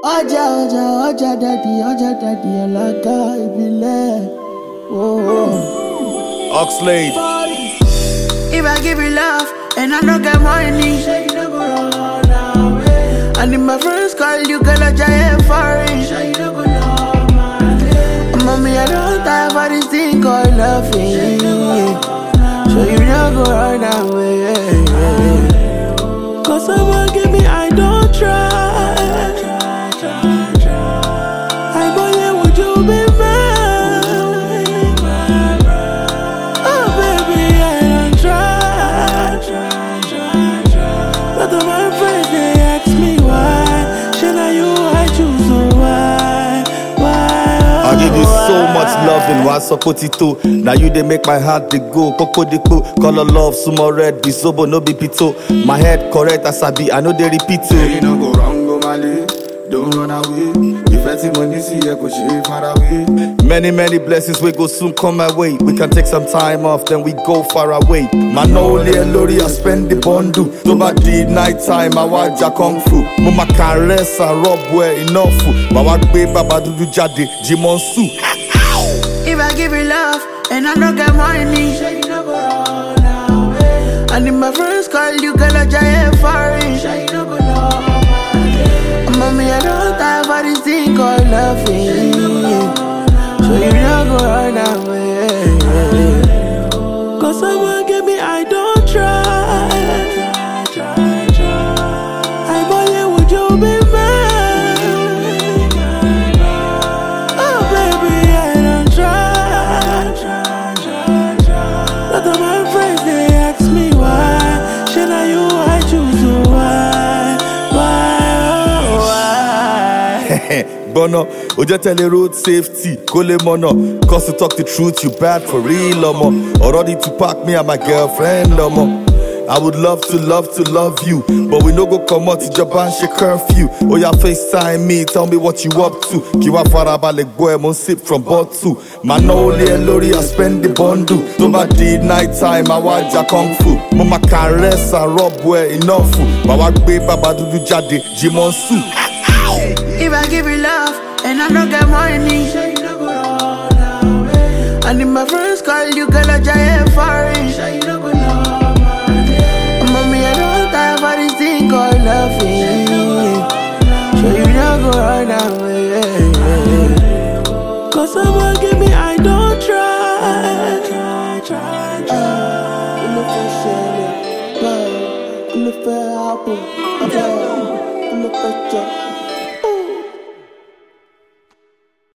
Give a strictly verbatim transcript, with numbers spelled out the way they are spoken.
Ọjà ọjà ọjà dàdí ọjà dàdí ọ̀làgá ìbílẹ̀. Oxlade. If I give you love and I don't get money, and in my first call you girl I giant foreign. Mommy I don't die for this thing called loving, so you don't go run away. Cause someone give me I don't try. I give you so much loving, why support it too? Now you they make my heart they go, coco de co, color love, sumo red, be sober, no be pito. My head correct as I be, I know they repeat it. You no go wrong, go Mali, don't run away. If I see money, see I go shave far away. Many, many blessings we go soon come my way. We can take some time off, then we go far away. Man, only a lorry, I spend the bundle. So bad the night time, I watch ya kung fu. Mama caress and rub where enough. But what baby, baba do do jade, Jimon Su. If I give you love and I don't get money, and in my first call you girl a giant foreign. Mommy I don't die for this thing called loving, so you don't go run away. Cause someone give me I don't try. I boy would you be mine? Oh baby I don't try. But all my friends they ask me why. Should I you I choose you why? Why? Bono, Oja tell the road safety, Kole mono. Cause to talk the truth, you bad for real, omo. Already to pack me and my girlfriend, omo. I would love to love to love you, but we no go come out to Japan, she curfew. Oh, ya FaceTime me, tell me what you up to. Kiwa farabale boy, mon sip from bottle. Man, only a lorry, I spend the bundle. Don't bad the night time, I watch ya kung fu. Mama caress and rub where enough. But what baby, baba do do jade, Jimon Su. If I give you love and I don't get money, and in my first call you girl a giant foreign. Mommy I don't die for this thing called loving, so you don't go run away. Cause someone give me I don't try. Try, try, try.